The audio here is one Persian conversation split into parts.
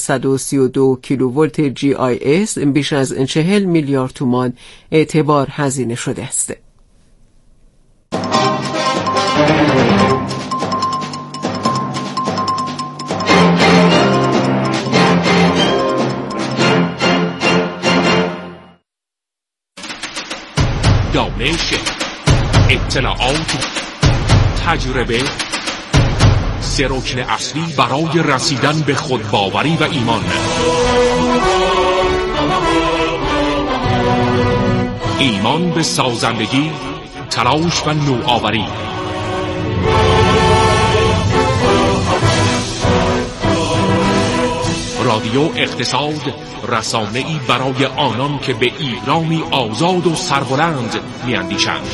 132 کیلوولت GIS بیش از 40 میلیارد تومان اعتبار هزینه شده است. دانش، اطلاعات، تجربه، سه رکن اصلی برای رسیدن به خودباوری و ایمان. ایمان به سازندگی، تلاش و نوآوری. رادیو اقتصاد، رسانه‌ای برای آنان که به ایرانی آزاد و سربلند می‌اندیشند.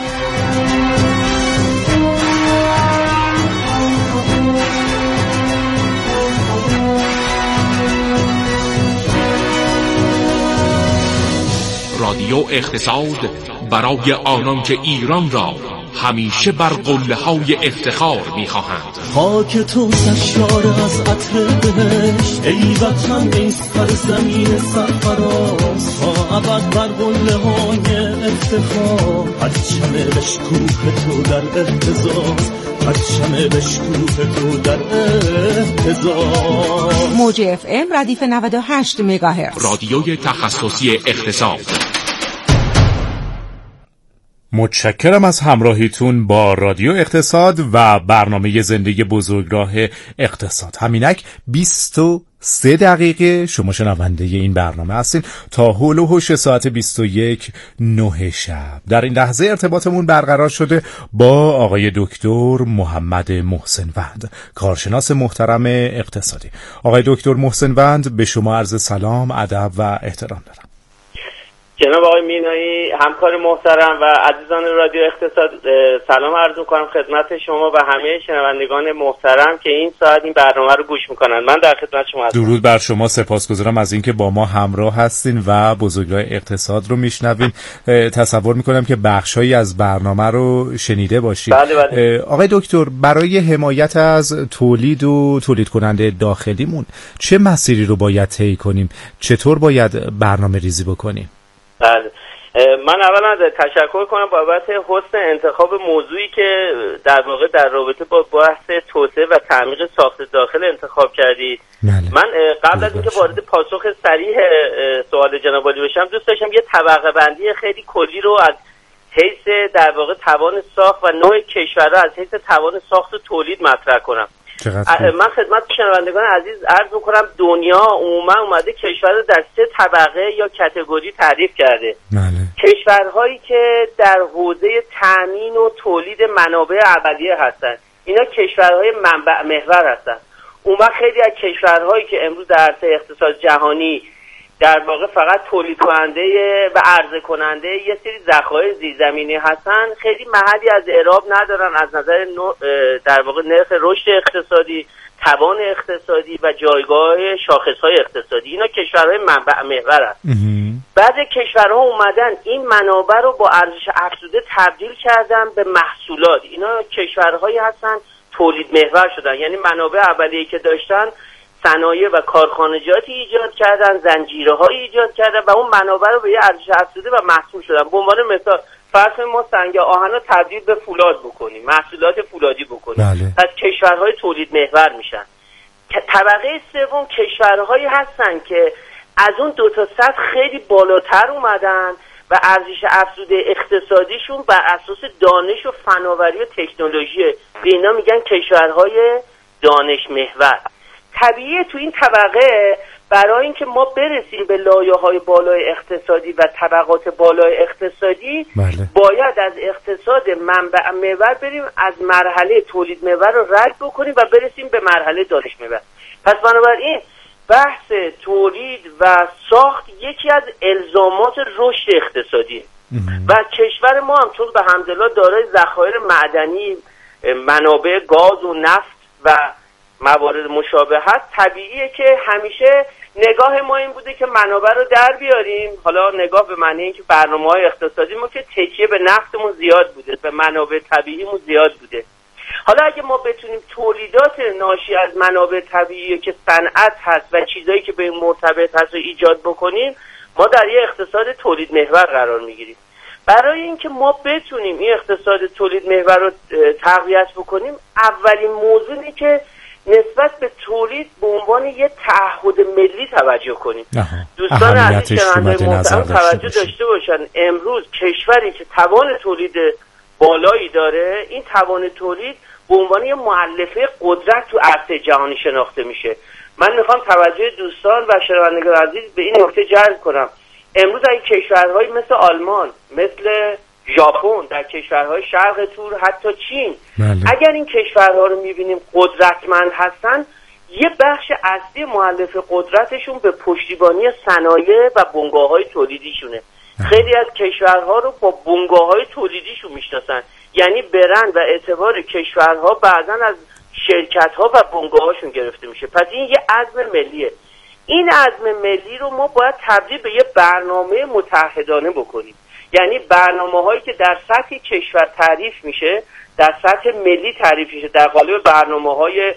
رادیو اقتصاد برای آنان که ایران را همیشه بر قله‌های افتخار می‌خواهند. خاک تو سرشار از عطر بهشت، ای وطن ای سرزمین سرفراز، تا ابد بر قله‌های افتخار، پرچم بشکوه تو در اهتزاز، پرچم بشکوه تو در اهتزاز. موج FM ردیف 98 مگاهرتز، رادیوی تخصصی اقتصاد. متشکرم از همراهیتون با رادیو اقتصاد و برنامه زندگی بزرگراه اقتصاد. همینک 23 دقیقه شما شنونده این برنامه هستین تا هول و هوش ساعت 21:09 شب. در این لحظه ارتباطمون برقرار شده با آقای دکتر محمد محسنوند، کارشناس محترم اقتصادی. آقای دکتر محسنوند، به شما عرض سلام، ادب و احترام دارم. جناب آقای مینایی، همکار محترم و عزیزان رادیو اقتصاد، سلام عرض می‌کنم خدمت شما و همه شنوندگان محترم که این ساعت این برنامه رو گوش می‌کنند. من در خدمت شما هستم. درود بر شما، سپاسگزارم از اینکه با ما همراه هستین و بزرگراه اقتصاد رو میشنوین. تصور می‌کنم که بخشایی از برنامه رو شنیده باشید. بله. آقای دکتر، برای حمایت از تولید و تولید کننده داخلیمون چه مسیری رو باید طی کنیم؟ چطور باید برنامه‌ریزی بکنیم؟ بله، من اولا تشکر کنم بابت حسن انتخاب موضوعی که در واقع در رابطه با بحث توسعه و تعمیق ساخت داخل انتخاب کردید. من قبل از اینکه وارد پاسخ صریح سوال جناب عالی بشم، دوست داشتم یه طبقه بندی خیلی کلی رو از حیث در واقع توان ساخت و نوع کشورها از حیث توان ساخت و تولید مطرح کنم. من خدمت شنوندگان عزیز عرض میکنم دنیا عموما اومده کشور رو در 3 طبقه یا کاتگوری تعریف کرده. کشورهایی که در حوزه تامین و تولید منابع اولیه هستن، اینا کشورهای منبع محور هستن. اون وقت خیلی از کشورهایی که امروز در عرصه اقتصاد جهانی در واقع فقط تولید کننده و عرضه کننده یه سری ذخایر زیرزمینی هستن، خیلی محلی از اعراب ندارن از نظر در واقع نرخ رشد اقتصادی، توان اقتصادی و جایگاه شاخصهای اقتصادی. اینا کشورهای منبع محور هستن. بعضی کشورها اومدن این منابع رو با ارزش افزوده تبدیل کردن به محصولات. اینا کشورهایی هستن تولید محور شدن، یعنی منابع اولیه‌ای که داشتن صنایع و کارخانجاتی ایجاد کردن، زنجیره‌هایی ایجاد کردن و اون منابع رو به یه ارزش افزوده و محصول شدن. به عنوان مثال فرض ما سنگ آهن رو تبدیل به فولاد بکنیم، محصولات فولادی بکنیم. پس کشورهای تولید محور میشن. طبقه سوم کشورهایی هستن که از اون 2 تا سطح خیلی بالاتر اومدن و ارزش افزوده اقتصادیشون بر اساس دانش و فناوری و تکنولوژی، به اینا میگن کشورهای دانش محور. طبیعیه تو این طبقه برای اینکه ما برسیم به لایه‌های بالای اقتصادی و طبقات بالای اقتصادی باید از اقتصاد منبع محور بریم، از مرحله تولید محور رو رد بکنیم و برسیم به مرحله دانش محور. پس بنابراین بحث تولید و ساخت یکی از الزامات رشد اقتصادی و کشور ما هم چون به حمدالله دارای ذخایر معدنی، منابع گاز و نفت و موارد مشابه هست، طبیعیه که همیشه نگاه ما این بوده که منابع رو در بیاریم. حالا نگاه به معنی اینکه برنامه‌های اقتصادی ما که تکیه به نفتمون زیاد بوده، به منابع طبیعیمون زیاد بوده. حالا اگه ما بتونیم تولیدات ناشی از منابع طبیعی که صنعت هست و چیزایی که به این مرتبط هست رو ایجاد بکنیم، ما در یه اقتصاد تولید محور قرار میگیریم. برای اینکه ما بتونیم این اقتصاد تولید محور رو تقویت بکنیم، اولین موضوع اینه که نسبت به تولید به عنوان یه تعهد ملی توجه کنیم. دوستان عزیز شنوندگان محترم توجه داشته باشن، امروز کشوری که توان تولید بالایی داره، این توان تولید به عنوان یه مؤلفه قدرت تو عرصه جهانی شناخته میشه. من میخوام توجه دوستان و شنوندگان عزیز به این نکته جلب کنم. امروز این کشورهای مثل آلمان، مثل ژاپن، در کشورهای شرق تور، حتی چین، اگر این کشورها رو میبینیم قدرتمند هستن، یه بخش اصلی مؤلف قدرتشون به پشتیبانی صنایع و بنگاه‌های تولیدیشونه. خیلی از کشورها رو با بنگاه‌های تولیدیشون میشناسن، یعنی برند و اعتبار کشورها بعضا از شرکت‌ها و بنگاه‌هاشون گرفته میشه. پس این یه عزم ملیه. این عزم ملی رو ما باید تبدیل به یه برنامه متحدانه بکنیم. یعنی برنامه‌هایی که در سطح کشور تعریف میشه، در سطح ملی تعریف میشه، در قالب برنامه‌های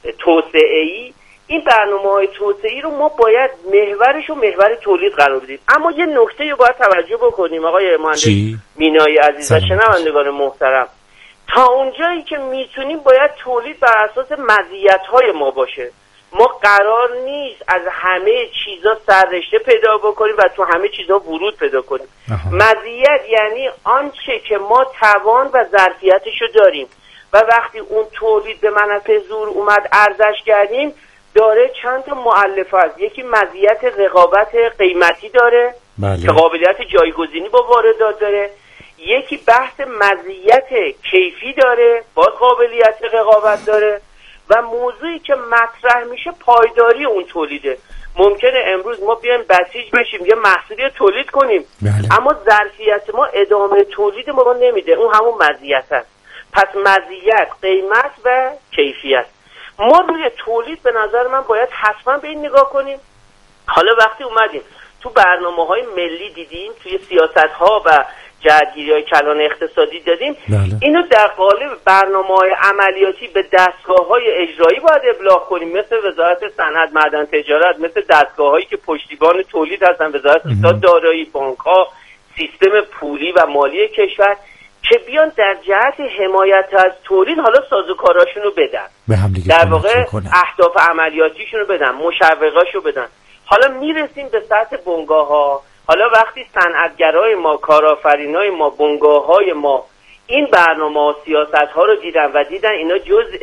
توسعه‌ای، این برنامه‌های توسعه‌ای رو ما باید محورش رو محور تولید قرار بدیم. اما یه نکته رو باید توجه بکنیم آقای مهندس مینایی عزیز و شنوندگان محترم، تا اونجایی که میتونیم باید تولید بر اساس مزیت‌های ما باشه. ما قرار نیست از همه چیزا سررشته پیدا بکنیم و تو همه چیزا ورود پیدا کنیم. مزیت یعنی آنچه که ما توان و ظرفیتشو داریم و وقتی اون تولید به منافع زور اومد ارزش کردیم، داره چند تا مؤلفه است. یکی مزیت رقابت قیمتی داره که قابلیت جایگزینی با واردات داره. یکی بحث مزیت کیفی داره، باز قابلیت رقابت داره. و موضوعی که مطرح میشه پایداری اون تولیده. ممکنه امروز ما بیایم بسیج بشیم یه محصولی تولید کنیم، اما ظرفیت ما ادامه تولید ما نمیده، اون همون مزیت است. پس مزیت، قیمت و کیفیت. ما روی تولید به نظر من باید حتما به این نگاه کنیم. حالا وقتی اومدیم تو برنامه‌های ملی دیدیم، توی سیاست‌ها و جهت‌گیری‌های کلان اقتصادی دادیم، اینو در قالب برنامه‌های عملیاتی به دستگاه‌های اجرایی باید ابلاغ کنیم، مثل وزارت صنعت، معدن، تجارت، مثل دستگاه‌هایی که پشتیبان تولید هستن، وزارت اقتصاد، دارایی، بانک‌ها، سیستم پولی و مالی کشور، که بیان در جهت حمایت از تولید حالا سازوکاراشون رو بدن، در واقع اهداف عملیاتیشون رو بدن، مشوقاشو بدن. حالا میرسیم به سطح بنگاه‌ها. حالا وقتی صنعتگرای ما، کارآفرینای ما، بنگاه‌های ما این برنامه و سیاست‌ها رو دیدن و دیدن اینا جزء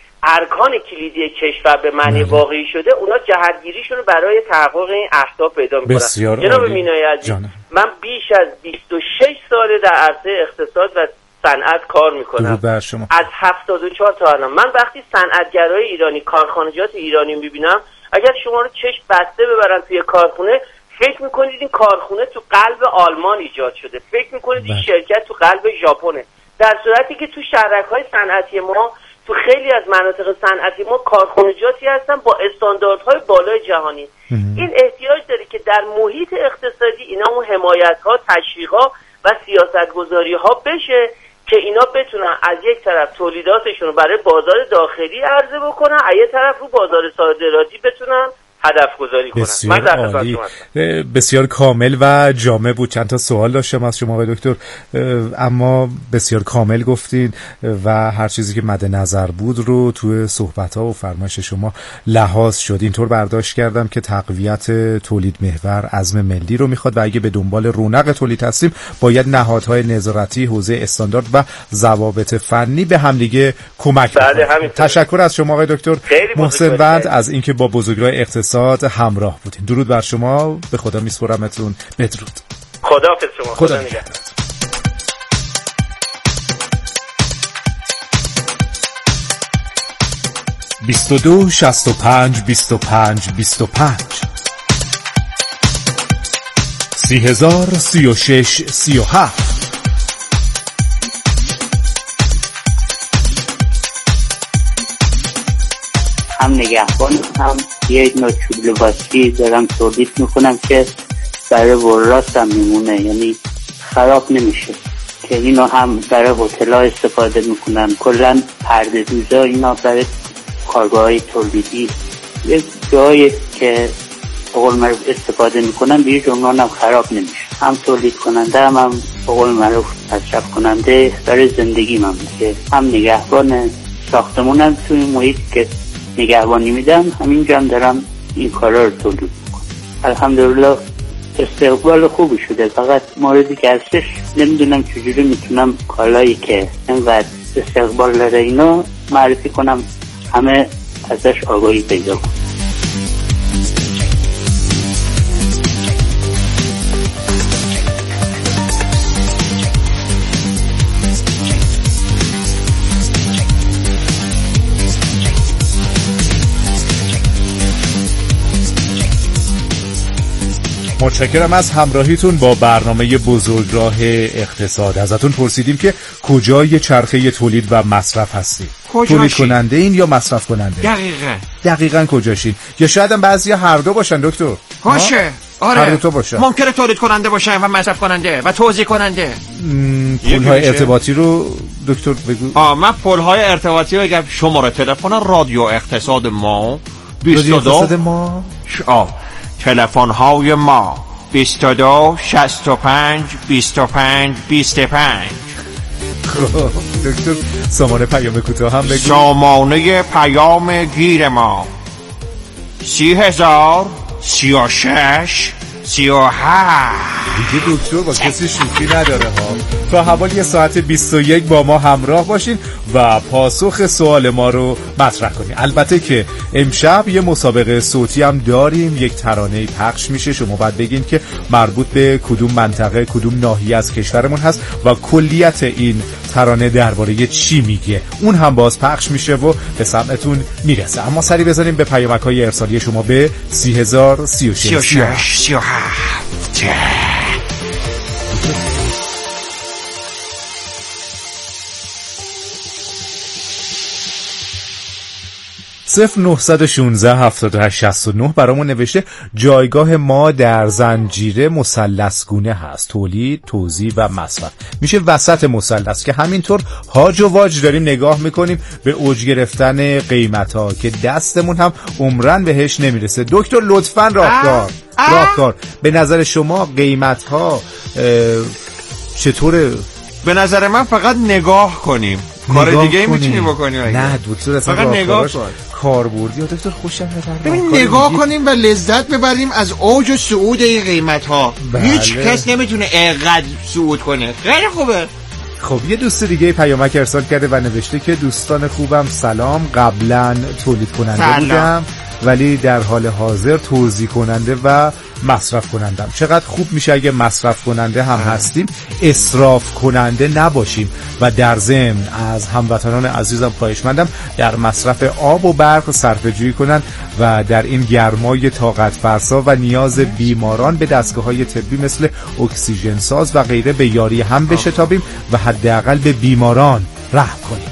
ارکان کلیدی کشور به معنی واقعی شده، اونا جهت‌گیریشون رو برای تحقق این اهداف پیدا می‌کنن. جناب مینایی عزیز، من بیش از 26 ساله در عرصه اقتصاد و صنعت کار می‌کنم. از 74 تا الان. من وقتی صنعتگرای ایرانی، کارخانجات ایرانی می‌بینم، اگر شما رو چشم بسته ببرن توی کارخونه، فکر میکنید این کارخونه تو قلب آلمان ایجاد شده، فکر میکنید این شرکت تو قلب ژاپنه، در صورتی که تو شهرک‌های صنعتی ما، تو خیلی از مناطق صنعتی ما کارخانجاتی هستن با استانداردهای بالای جهانی. این احتیاج داره که در محیط اقتصادی اینا اون حمایت‌ها، تشویق‌ها و سیاست‌گذاری‌ها بشه که اینا بتونن از یک طرف تولیداتشون رو برای بازار داخلی عرضه بکنن، از یک طرف رو بازار صادراتی بتونن هدف گذاری کنن. بسیار عالی، بسیار کامل و جامع بود. چند تا سوال داشتم از شما آقای دکتر، اما بسیار کامل گفتین و هر چیزی که مد نظر بود رو توی صحبت‌ها و فرمایش شما لحاظ شد. اینطور برداشت کردم که تقویت تولید محور عزم ملی رو میخواد و اگه به دنبال رونق تولید هستیم، باید نهادهای نظارتی، حوزه استاندارد و ضوابط فنی به همدیگه کمک کنند. تشکر از شما آقای دکتر محسن وند از اینکه با بزرگراه اقتصاد همراه بودین. درود بر شما، به خدا میسپارمتون. بدرود. خداحافظ شما. خدا نگهدار. 22 65 25 25 30,036 37. هم نگهبان هم یه نوع چوب لباسی دارم تولید میکنم که برای ورات هم میمونه، یعنی خراب نمیشه. که اینو هم برای هتل‌ها استفاده میکنن. کلا پرده دوزا اینا برای کارگاه‌های تولیدی یه جایی که بقول معروف استفاده میکنن به هیچ عنوان هم خراب نمیشه. هم تولید کننده هم بقول معروف مصرف کننده برای زندگی من میشه. هم نگهبان ساختمون هم توی محیط که نگهبانی میدم همینجا هم دارم این کارا رو تولید میکنم. الحمدلله استقبال خوبی شده. فقط موردی که هستش نمیدونم چجوری میتونم کالایی که اینقدر استقبال داره اینا معرفی کنم همه ازش آگاهی پیدا کنم. متشکرم از همراهیتون با برنامه بزرگراه اقتصاد. ازتون پرسیدیم که کجای چرخه تولید و مصرف هستید؟ تولید کننده این یا مصرف کننده؟ دقیقاً کجاشین؟ یا شاید هم بعضیا هر دو باشن دکتر. باشه. آره. هر دو باشن. ممکنه تولید کننده باشن و مصرف کننده و توزیع کننده. پول‌های ارتباطی رو دکتر بگو. من پول‌های ارتباطی رو بگم. شماره تلفن رادیو اقتصاد ما 22 تلفن های ما 22 65 25 25. دکتر سامانه پیام کوتاه هم بگو. سامانه پیام گیر ما 30,000 36 37. دیگه دکتر با کسی شوخی نداره ها. تا حوالی ساعت 21 با ما همراه باشین و پاسخ سوال ما رو مطرح کنین. البته که امشب یه مسابقه صوتی هم داریم. یک ترانه پخش میشه، شما باید بگین که مربوط به کدوم منطقه کدوم ناحیه از کشورمون هست و کلیت این ترانه درباره چی میگه. اون هم باز پخش میشه و به سمعتون میرسه. اما سری بزنیم به پیامک‌های ارسالی شما به 30,000 36 37. 0916 78 69 برامون نوشته جایگاه ما در زنجیره مثلثگونه هست: تولید، توزیع و مصرف. میشه وسط مثلث که همینطور هاج و واج داریم نگاه میکنیم به اوج گرفتن قیمت ها که دستمون هم عمرن بهش نمیرسه. دکتر لطفاً راهکار به نظر شما قیمت ها چطوره؟ به نظر من فقط نگاه کنیم. کار دیگه میتونی بکنی. نه دکتر اصلا فقط نگاه کن. کاربردی دکتر خوشم میاد. ببین نگاه کنیم و لذت ببریم از اوج و صعود این قیمت ها. هیچ کس نمیتونه اینقدر صعود کنه. خیلی خوبه. خب یه دوست دیگه پیامک ارسال کرده و نوشته که دوستان خوبم سلام، قبلا تولید کننده بودم ولی در حال حاضر توزیع کننده و مصرف کنندم. چقدر خوب میشه اگه مصرف کننده هم هستیم اسراف کننده نباشیم و در ضمن از هموطنان عزیزم خواهشمندم در مصرف آب و برق صرفه‌جویی کنن و در این گرمای طاقت فرسا و نیاز بیماران به دستگاه‌های طبی مثل اکسیژن ساز و غیره به یاری هم بشتابیم و حداقل به بیماران رحم کنیم.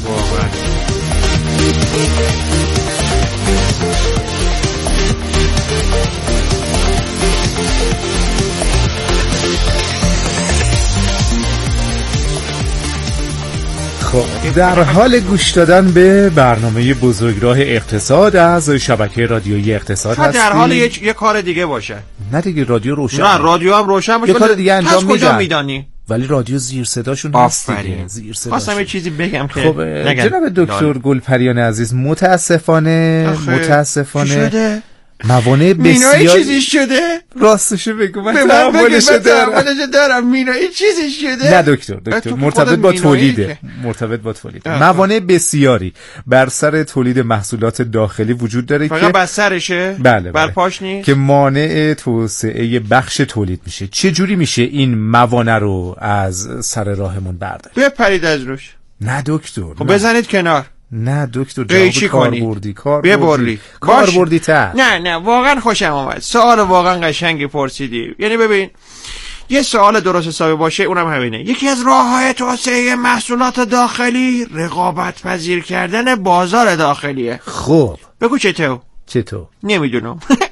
در حال گوش دادن به برنامه بزرگراه اقتصاد از شبکه رادیویی اقتصاد هستیم. در حال یه کار دیگه باشه. نه دیگه رادیو روشن. نه رادیو هم روشن باشه. یه کار دیگه انجام میدن. کجا میدانی؟ ولی رادیو زیر صداشون هست دیگه. زیر صداشون. خواستم یه چیزی بگم که خب جناب دکتر گلپریان عزیز متاسفانه شده؟ موانع بسیار مینای چیزی شده؟ راستشو بگو من تحملش دارم. مینای چیزی شده؟ نه دکتر مرتبط با تولیده. موانع بسیاری بر سر تولید محصولات داخلی وجود داره فقط که بر سرشه؟ بله. بر پاش نیست؟ که مانع توسعه بخش تولید میشه. چه جوری میشه این موانع رو از سر راهمون برداریم؟ بپرید از روش. نه دکتر. خب بزنید کنار. نه دکتر جواب کاربردی تر. نه واقعا خوشم آمد. سوال واقعا قشنگی پرسیدی. یعنی ببین یه سوال درست حسابی باشه اونم همینه. یکی از راه‌های توسعه محصولات داخلی رقابت پذیر کردن بازار داخلیه. خب بگو چطور؟ چطور؟ نمیدونم.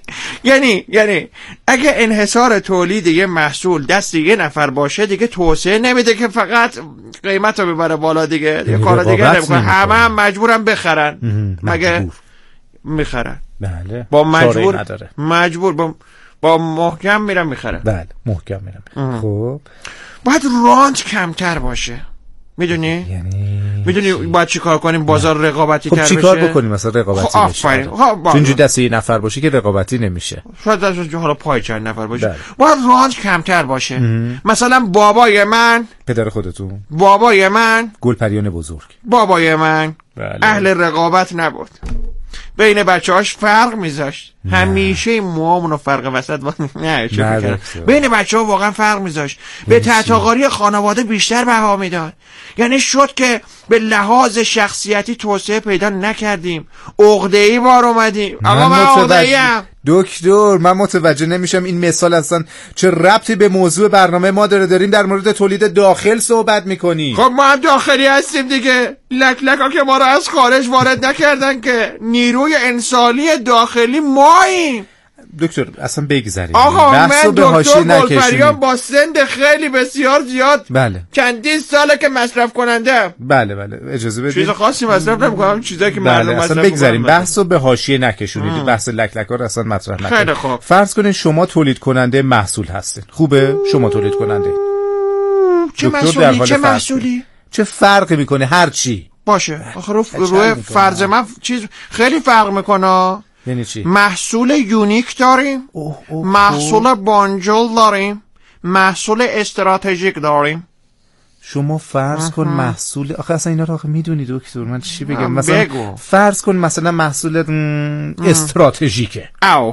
یعنی اگه انحصار تولید یه محصول دست یه نفر باشه دیگه توسعه نمیده که فقط قیمت رو ببره بالا دیگه کار دیگه نمیکنه، همه هم مجبورن بخرن. مگه میخرن؟ بله. با مجبور با محکم میرن میخرن. بله محکم میرن. خب باید رانت کمتر باشه. میدونی باید چی کار کنیم بازار رقابتی تر بشه؟ خب چی کار بکنیم مثلا رقابتی بشه؟ چون اینجور دسته یه نفر باشه که رقابتی نمیشه. شاید دسته حالا پای چند نفر باشه. باید رانت کمتر باشه. مثلا بابای من، پدر خودتون، بابای من گلپریان بزرگ، بابای من اهل رقابت نبود، بین بچه‌هاش فرق میذاشت. همیشه این موامونو فرق وسط بین بچه‌ها واقعا فرق میذاشت. به تعتاقاری خانواده بیشتر بها میداد. یعنی شد که به لحاظ شخصیتی توسعه پیدا نکردیم، عقده‌ای بار اومدیم. آقا من عقده‌ایم. دکتر من متوجه نمیشم این مثال اصلا چه ربطی به موضوع برنامه ما داره؟ داریم در مورد تولید داخل صحبت میکنیم. خب ما هم داخلی هستیم دیگه. لک‌لک‌ها که ما رو از خارج وارد نکردن که. نیروی انسانی داخلی ماییم. دکتر اصلا بگذاریم آقا من دکتر گلپریان با سند خیلی بسیار زیاد، بله، چندین ساله که مصرف کننده. بله اجازه بدید. چیز خاصی مصرف نمی‌کنم، چیزایی که مردم مصرف اصلا بگذاریم بحثو به حاشیه نکشونید. بحث لک‌لک‌ها رو اصلا مطرح نکنید. خیلی خوب. فرض کنید شما تولید کننده محصول هستین. خوبه شما تولید کننده. چه محصولی؟ چه فرقی میکنه؟ هر چی باشه. آخه روی فرض من چیز خیلی فرق میکنه. یعنی چی؟ محصول یونیک داریم، محصول بانجل داریم، محصول استراتژیک داریم. شما فرض کن محصول، آخه اصلا اینا رو آخه میدونی دکتر من چی بگم؟ مثلا فرض کن مثلا محصول استراتژیکه. او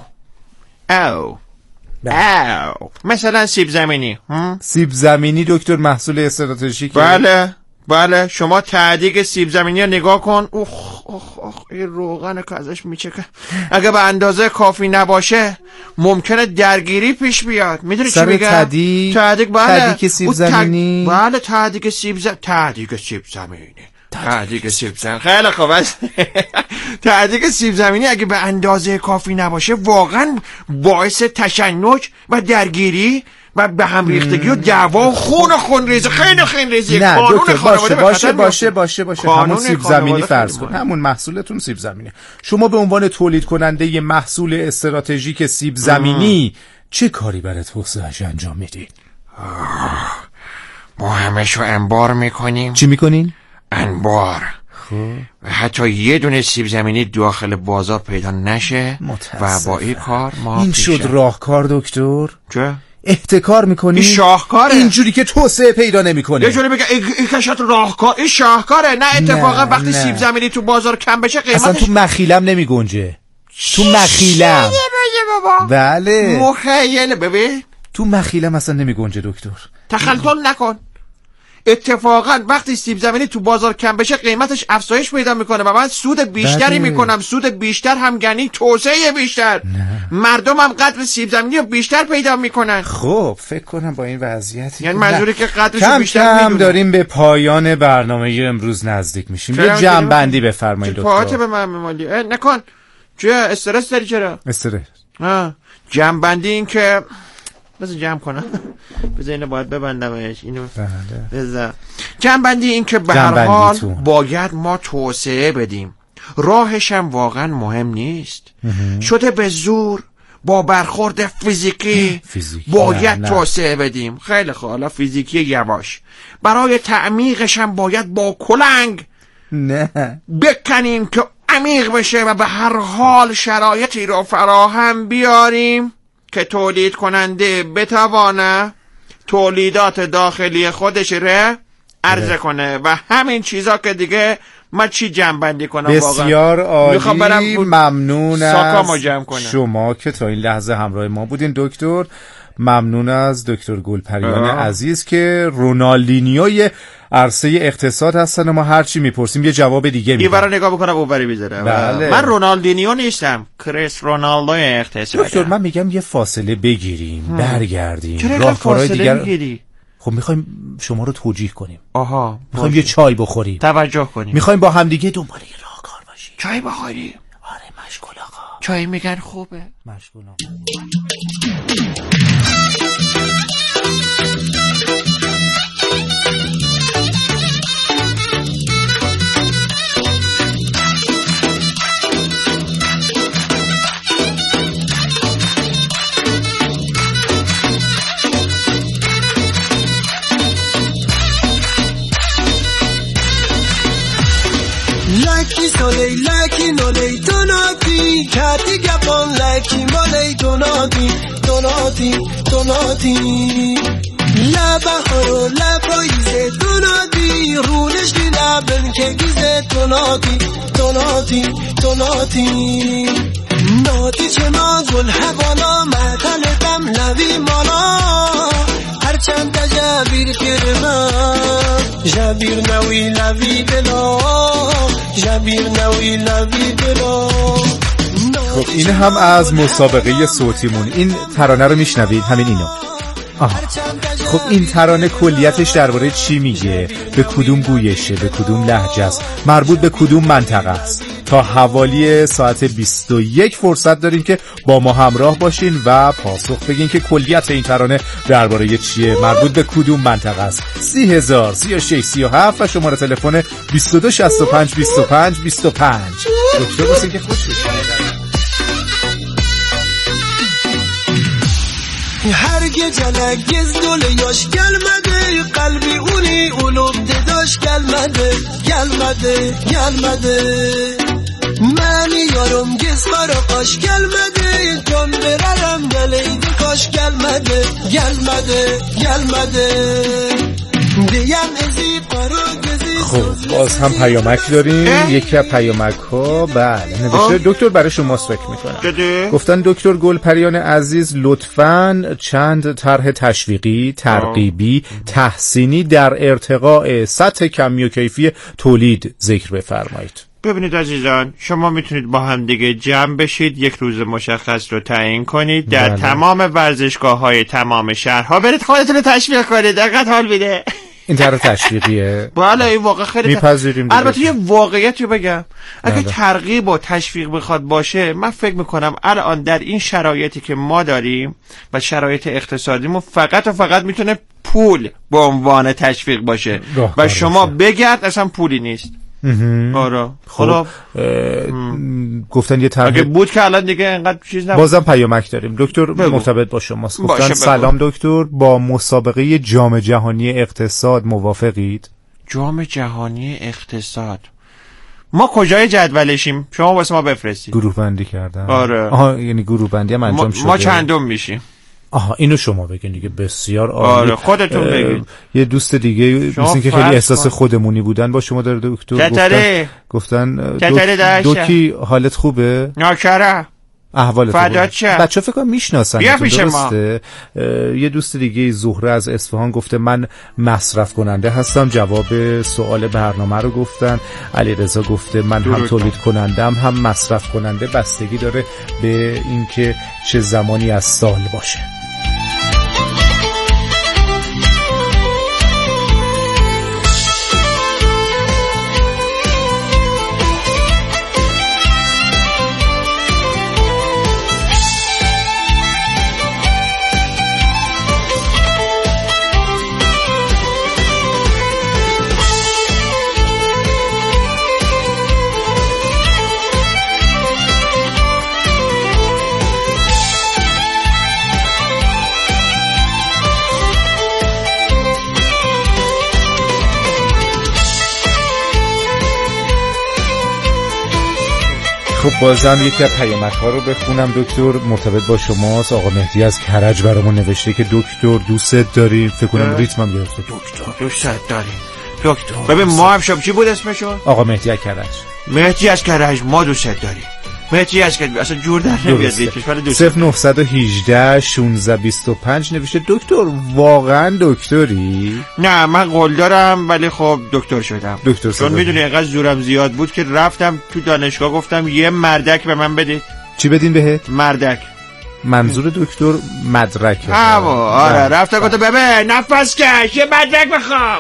مثلا سیب زمینی. سیب زمینی دکتر محصول استراتژیکه. بله شما تعدیق سیب زمینی رو نگاه کن. این روغن که ازش میچکه اگه به اندازه کافی نباشه ممکنه درگیری پیش بیاد. میدونی چی میگم؟ تعدیق تعدیق سیب زمینی. بله تعدیق سیب زمینی. خیلی خوب. تعدیق سیب زمینی اگه به اندازه کافی نباشه واقعا باعث تشنج و درگیری و به هم ریختگی و دعوا و خونریزی، خیلی خونریزی. قانون خانواده باشه همون سیب زمینی فرض کن، همون محصولتون سیب زمینی. شما به عنوان تولید کننده ی محصول استراتژیک سیب زمینی چه کاری برای توسعه‌اش انجام میدید؟ ما همشو انبار میکنیم. چی میکنین؟ انبار. و حتی یه دونه سیب زمینی داخل بازار پیدا نشه. و با این کار ما این شد راهکار دکتر؟ چه؟ احتکار میکنی؟ این شاهکاره. اینجوری که توسعه پیدا نمیکنه. یه جوری بگه این کشت راهکار، این شاهکاره. نه اتفاقا وقتی سیب زمینی تو بازار کم بشه قیمتش اصلا تو مخیلم نمیگنجه. تو مخیلم بله مخیل ببین تو مخیلم اصلا نمیگنجه دکتر. تخلطل نکن. اتفاقا وقتی سیب زمینی تو بازار کم بشه قیمتش افزایش پیدا میکنه و من سود بیشتری میکنم. سود بیشتر هم یعنی توسعه بیشتر. مردم هم قدر سیب زمینی رو بیشتر پیدا میکنن. خب فکر کنم با این وضعیت یعنی منظوری که قدرشو بیشتر میدونن. داریم به پایان برنامه امروز نزدیک میشیم. یه جمع‌بندی بفرمایید دکتر. پاهات به من مالی نکن. چه استرس داری؟ چرا استرس؟ جمع‌بندی این که بذار جمع کنم. بذار اینو باید ببندمش. اینو بذار جمع‌بندی این که به هر حال باید ما توسعه بدیم. راهش هم واقعا مهم نیست. شده به زور با برخورد فیزیکی باید توسعه بدیم. خیلی خوب حالا فیزیکی یواش. برای تعمیقش هم باید با کلنگ بکنیم که عمیق بشه و به هر حال شرایطی رو فراهم بیاریم که تولید کننده بتوانه تولیدات داخلی خودش رو عرضه کنه و همین چیزا که دیگه من چی جمع‌بندی کنم. بسیار عالی. ممنون از کنم. شما که تا این لحظه همراه ما بودین دکتر. ممنون از دکتر گلپریان عزیز که رونالدینیوی عرصه اقتصاد هستن و ما هرچی میپرسیم یه جواب دیگه میدن. اینورا نگاه بکنم اونوری میذاره. بله. من رونالدینیو نیستم، کریس رونالدو اقتصاد. دکتر من میگم یه فاصله بگیریم برگردیم. چرا فاصله میگیری؟ خب میخوایم شما رو توجیه کنیم. آها میخوایم یه چای بخوریم. توجه کنیم. میخوایم با هم دیگه دنبال یه راهکار باشیم. چای بخوریم. آره مشغول آقا. چای میگن خوبه. مشغولم. Lucky solei, lucky nolei, donati, kati gabon, lucky molei, donati, donati, donati. La baharo, la paize, donati, rulesh di laben ke gize, donati, donati, donati. Nati chema gul havala, matalebam lavi mala. هرچند جبیر کرمم جبیر نوی لوی بلا جبیر نوی لوی بلا. خب این هم از مسابقه صوتیمون. این ترانه رو میشنوید؟ همین اینو. خب این ترانه کلیتش درباره چی میگه؟ به کدوم گویشه؟ به کدوم لهجه است؟ مربوط به کدوم منطقه است؟ تا حوالی ساعت 21 فرصت دارین که با ما همراه باشین و پاسخ بگین که کلیت این ترانه درباره چیه، مربوط به کدوم منطقه است. 30,000 36 37 و شماره تلفن 22 65 25 25. دکتر بسید که خوش بشید. هرگز جلگز دل یاش gelmedi قلبی اونی اولوب دداش gelmedi منی یارم گز خارقاش gelmedi جان بررم گلیدی کاش gelmedi دیم ازی پاروگزی. خب باز هم پیامک داریم. یکی از پیامک ها بله نوشته دکتر برای شماست فکر میکنم. گفتن دکتر گلپریان عزیز لطفاً چند طرح تشویقی، ترغیبی، تحسینی در ارتقاء سطح کمی و کیفی تولید ذکر بفرمایید. ببینید عزیزان، شما میتونید با هم دیگه جمع بشید، یک روز مشخص رو تعیین کنید، در تمام ورزشگاه‌های تمام شهرها برید خودتون رو تشویق کنید. دقیقاً حال میده. این طرح تشویقیه. بله این واقعا خیلی میپذیریم. البته یه واقعیتی بگم، اگه ترغیب و تشویق بخواد باشه، من فکر میکنم الان در این شرایطی که ما داریم و شرایط اقتصادیمون فقط و فقط میتونه پول به عنوان تشویق باشه و شما بگرد اصلا پولی نیست. آره خب گفتن یه طرح اگه بود که الان دیگه اینقدر چیز نبود. بازم پیامک داریم دکتر مرتبط با شماست. گفتن سلام دکتر، با مسابقه جام جهانی اقتصاد موافقید؟ جام جهانی اقتصاد ما کجای جدولشیم؟ شما واسه ما بفرستید. گروه بندی کردن. آره یعنی گروه بندی هم انجام شده. ما چندم میشیم؟ اینو شما بگین دیگه. بسیار عالی. آره خودتون بگین. یه دوست دیگه مثل که خیلی احساس خودمونی بودن با شما داره دکتر. گفتن دوکی حالت خوبه؟ ناکره احوالت فدات شه. بچه فکر کنم میشناسن درسته؟ یه دوست دیگه زهره از اصفهان گفته من مصرف کننده هستم، جواب سوال برنامه رو گفتن. علیرضا گفته من هم تولید کنندم هم مصرف کننده، بستگی داره به اینکه چه زمانی از سال باشه. خب بازم یکی از پیامک ها رو بخونم دکتر، مرتبط با شماست. آقا مهدی از کرج برامون نوشته که دکتر دوست داریم. فکر کنم ریتمم گرفته. دکتر دوست داریم دکتر. ببین ما هم چی بود اسمشون؟ آقا مهدی از کرج. مهدی از کرج ما دوست داریم. مهدی از کرج اصلا جور در نمیاد. کشور دوست. 0918 1625 نوشته دکتر واقعا دکتری؟ نه من قول دارم ولی خب دکتر شدم. چون میدونی اینقدر زورم زیاد بود که رفتم تو دانشگاه گفتم یه مردک به من بدید. چی بدین بهت؟ مردک. منظور دکتر مدرک. آره رفتم گفتم ببین نفس کش یه مدرک بخوام.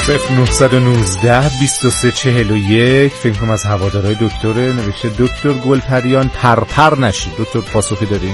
0919 2341 فکر کنم از هوادارهای دکتره، نوشته دکتر گلپریان پرپر نشید. دکتر پاسخی دارین؟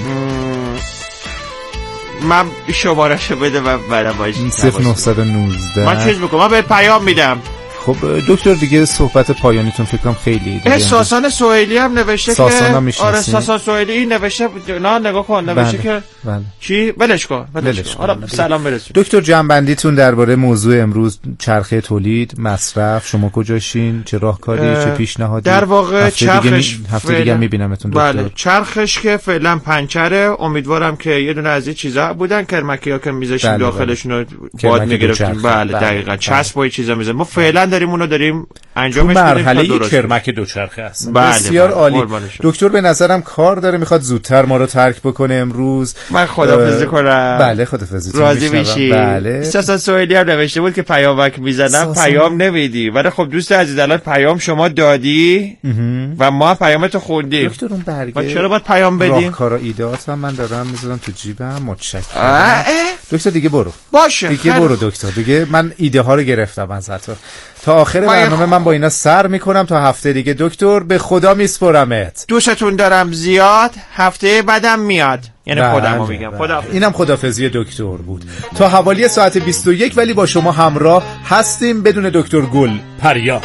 من شماره‌شو بده و بعدا باش 0919 من چیز میکنم، من به پیام میدم. خب دکتر دیگه صحبت پایانیتون فکر کنم خیلی دیگه. ساسان سهیلی هم نوشته که آره ساسان سهیلی نوشته، نه نگاه کن نوشته که چی ولش کن. حالا سلام برسون. دکتر جنبندیتون درباره موضوع امروز چرخه تولید مصرف، شما کجاشین؟ چه راهکاری، چه پیشنهادی؟ در واقع چرخش هفته دیگه میبینمتون دکتر. بله چرخش که فعلا پنچره، امیدوارم که یه دونه از این چیزا بودن کرمکی‌ها که میذاشیم داخلشون رو باد میگرفتیم. بله دقیقاً چسب و چیزا میذاریم. ما فعلا داریم اونو داریم انجامش میدیم. مرحله کرمک دوچرخه است. بسیار عالی. دکتر به نظرم کار داره، میخواد زودتر ما رو ترک بکنه امروز. من خداحافظی کنم. بله خداحافظی. راضی میشی؟ بله. ساسان سهیلی هم نوشته بود که پیامک میزنم پیام نمیدی، ولی خب دوست عزیز الان پیام شما دادی و ما پیامتو خوندیم. دکتر اون برگه ما چرا باید پیام بدیم؟ راهکارا ایده‌هات هم من دارم میذارم تو جیبم. متشکرم. دکتر دیگه برو. باشه. دیگه برو دکتر. دیگه من ایده ها رو گرفتم ازت. تا آخر برنامه من با اینا سر میکنم تا هفته دیگه. دکتر به خدا میسپرمت. دوستتون دارم زیاد. هفته بعدم میاد. یعنی خودمو میگم. اینم خدافظی دکتر بود تا حوالی ساعت 21، ولی با شما همراه هستیم بدون دکتر گلپریان.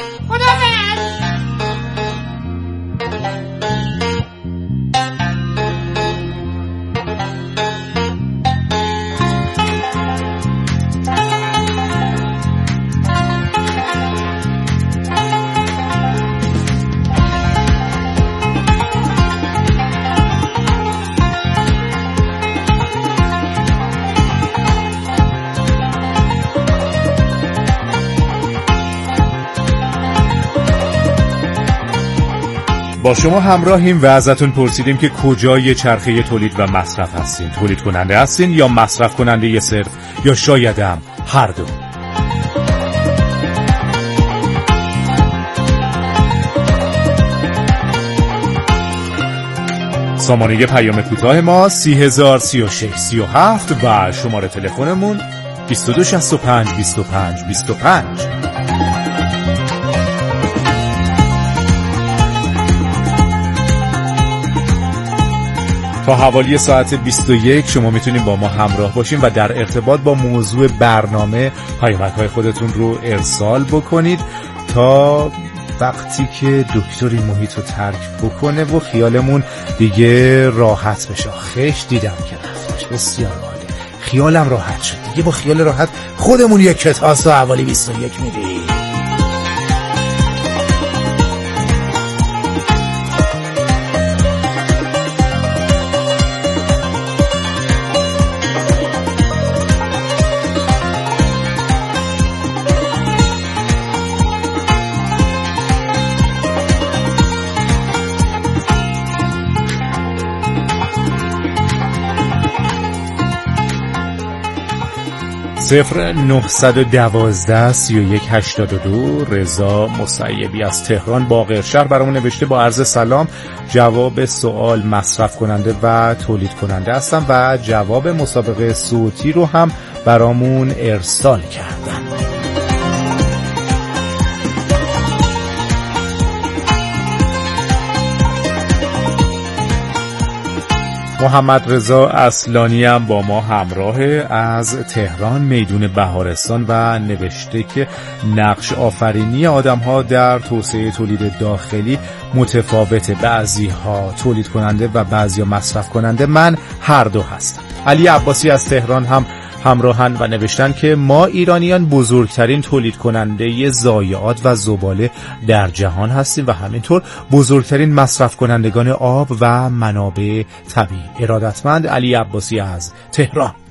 با شما همراهیم و ازتون پرسیدیم که کجای چرخه تولید و مصرف هستین؟ تولید کننده هستین یا مصرف کننده صرف، یا شاید هم هر دو؟ سامانه پیام کوتاه ما 303637 و شماره تلفنمون 2265 25 25. تا حوالی ساعت 21 شما میتونید با ما همراه باشین و در ارتباط با موضوع برنامه پیامک‌های خودتون رو ارسال بکنید تا وقتی که دکتر این محیط رو ترک بکنه و خیالمون دیگه راحت بشه. خیش دیدم که رفتش. بسیار عالی. خیالم راحت شد. دیگه با خیال راحت خودمون یک کتاس و حوالی 21 میدیم. صفر 912 3182. رضا مسیبی از تهران باقرشهر برامون نوشته با عرض سلام، جواب سوال مصرف کننده و تولید کننده هستم و جواب مسابقه صوتی رو هم برامون ارسال کردن. محمد رضا اصلانی هم با ما همراهه از تهران میدون بهارستان و نوشته که نقش آفرینی آدم‌ها در توسعه تولید داخلی متفاوته، بعضی‌ها تولید کننده و بعضی‌ها مصرف کننده. من هر دو هستم. علی عباسی از تهران هم همراهن و نوشتن که ما ایرانیان بزرگترین تولید کننده ضایعات و زباله در جهان هستیم و همینطور بزرگترین مصرف کنندگان آب و منابع طبیعی. ارادتمند علی عباسی از تهران.